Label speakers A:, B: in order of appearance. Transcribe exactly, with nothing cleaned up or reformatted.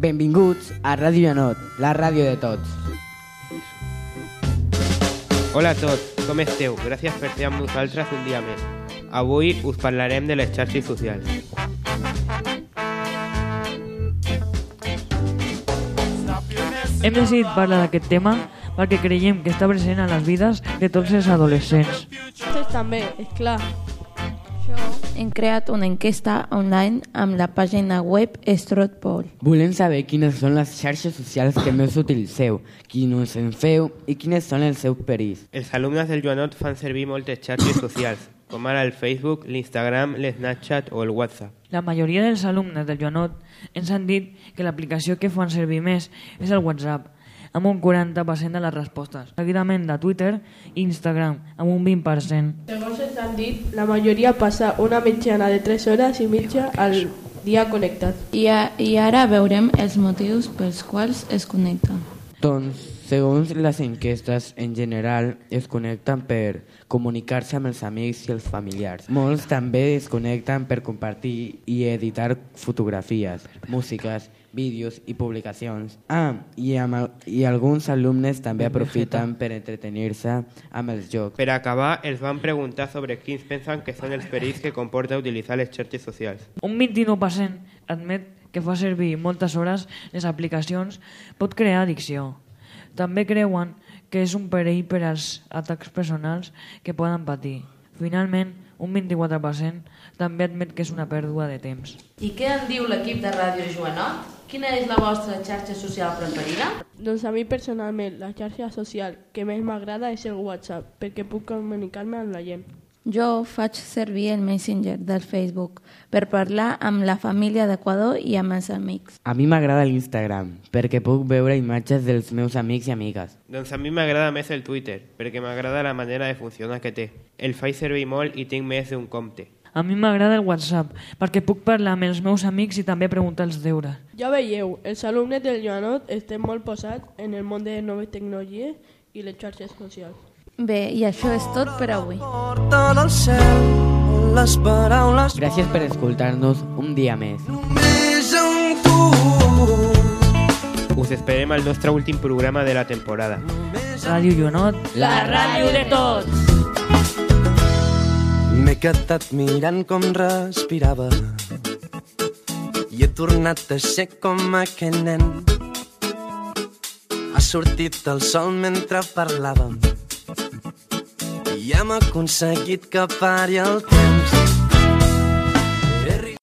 A: Benvinguts a Ràdio Janot, la ràdio de tots.
B: Hola a tots, com esteu? Gràcies per ser amb nosaltres un dia més. Avui us parlarem de les xarxes socials.
C: Hem decidit parlar d'aquest tema perquè creiem que està present a les vides de tots els adolescents.
D: Nosaltres també, és clar.
E: Hem creat una enquesta online amb la pàgina web Stratpol.
A: Volem saber quines són les xarxes socials que més utilitzeu, quines en feu i quines són els seus perills.
B: Els alumnes del Joanot fan servir moltes xarxes socials, com ara el Facebook, l'Instagram, l'Snapchat o el WhatsApp.
C: La majoria dels alumnes del Joanot ens han dit que l'aplicació que fan servir més és el WhatsApp, amb un quaranta per cent de les respostes, seguidament de Twitter i Instagram, amb un vint per cent.
D: Segons ens han dit, la majoria passa una mitjana de tres hores i mitja al dia connectat.
E: I, a, i ara veurem els motius pels quals es connecten.
A: Doncs, segons les enquestes, en general es connecten per comunicar-se amb els amics i els familiars. Molts també es connecten per compartir i editar fotografies, músiques, vídeos i publicacions. Ah, i, amb, i alguns alumnes també aprofiten per entretenir-se amb els jocs.
B: Per acabar, els van preguntar sobre quins pensen que són els perills que comporta utilitzar les xarxes socials.
C: Un vint-i-nou per cent admet que fa servir moltes hores les aplicacions pot crear addicció. També creuen que és un perill per als atacs personals que poden patir. Finalment, un vint-i-quatre per cent també admet que és una pèrdua de temps.
F: I què en diu l'equip de Ràdio Joanot? Quina és la vostra xarxa social preferida?
D: Doncs a mi personalment la xarxa social que més m'agrada és el WhatsApp, perquè puc comunicar-me amb la gent.
E: Jo faig servir el Messenger del Facebook per parlar amb la família d'Equador i amb els amics.
A: A mi m'agrada l'Instagram, perquè puc veure imatges dels meus amics i amigues.
B: Doncs a mi m'agrada més el Twitter, perquè m'agrada la manera de funcionar que té. El faig servir molt i tinc més d'un compte.
C: A mi m'agrada el WhatsApp, perquè puc parlar amb els meus amics i també preguntar els deures.
D: Ja veieu, els alumnes del Joanot estem molt posats en el món de les noves tecnologies i les xarxes socials.
E: Bé, i això és tot per avui.
A: Gràcies per escoltar-nos un dia més.
B: Us esperem al nostre últim programa de la temporada.
C: Ràdio Joanot, la ràdio de tots!
G: M'he quedat mirant com respirava i he tornat a ser com aquell nen. Ha sortit el sol mentre parlàvem i hem aconseguit que pari el temps.